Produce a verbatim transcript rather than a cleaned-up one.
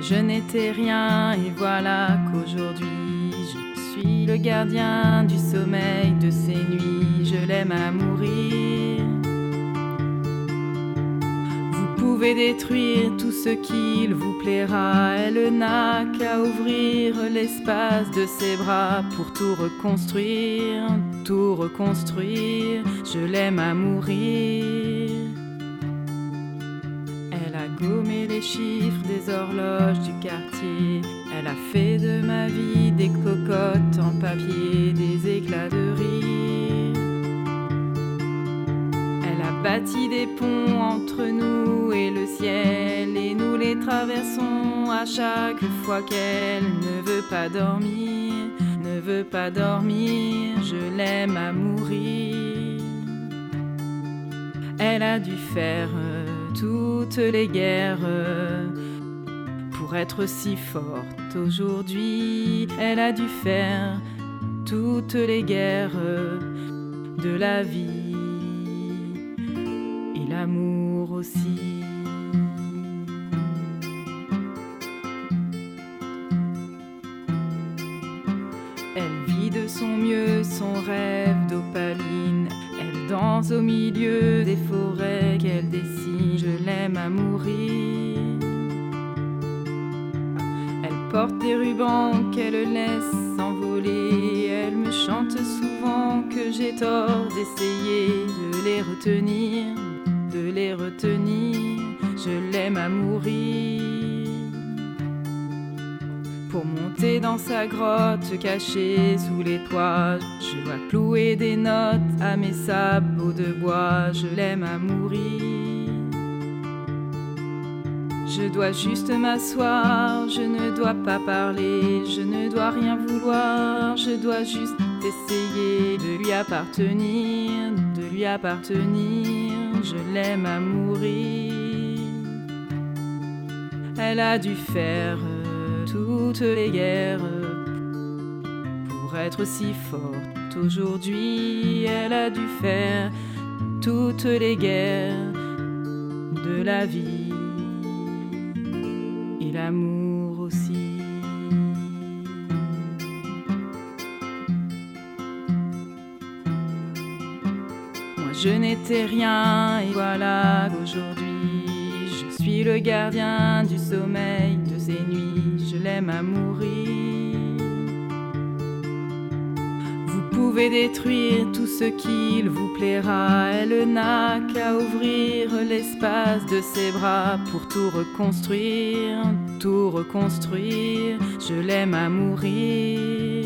je n'étais rien et voilà qu'aujourd'hui je suis le gardien du sommeil de ces nuits. Je l'aime à mourir. Vous pouvez détruire tout ce qu'il vous plaira. Elle n'a qu'à ouvrir l'espace de ses bras pour tout reconstruire, tout reconstruire. Je l'aime à mourir. Elle a gommé les chiffres des horloges du quartier. Elle a fait de ma vie des cocottes en papier, des éclats de rire. Elle a bâti des ponts entre nous et le ciel, et nous les traversons à chaque fois qu'elle ne veut pas dormir, ne veut pas dormir. Je l'aime à mourir. Elle a dû faire toutes les guerres pour être si forte aujourd'hui. Elle a dû faire toutes les guerres de la vie et l'amour aussi. Elle vit de son mieux son rêve d'opaline. Elle danse au milieu des forêts qu'elle dessine. Je l'aime à mourir. Elle porte des rubans qu'elle laisse s'envoler. Elle me chante souvent que j'ai tort d'essayer de les retenir, de les retenir. Je l'aime à mourir. Pour monter dans sa grotte cachée sous les toits, je dois clouer des notes à mes sabots de bois. Je l'aime à mourir. Je dois juste m'asseoir, je ne dois pas parler, je ne dois rien vouloir, je dois juste essayer de lui appartenir, de lui appartenir. Je l'aime à mourir. Elle a dû faire toutes les guerres pour être si forte aujourd'hui. Elle a dû faire toutes les guerres de la vie et l'amour aussi. Moi je n'étais rien et voilà qu'aujourd'hui je suis le gardien du sommeil de ces nuits. Je l'aime à mourir. Vous pouvez détruire tout ce qu'il vous plaira. Elle n'a qu'à ouvrir l'espace de ses bras pour tout reconstruire, tout reconstruire. Je l'aime à mourir.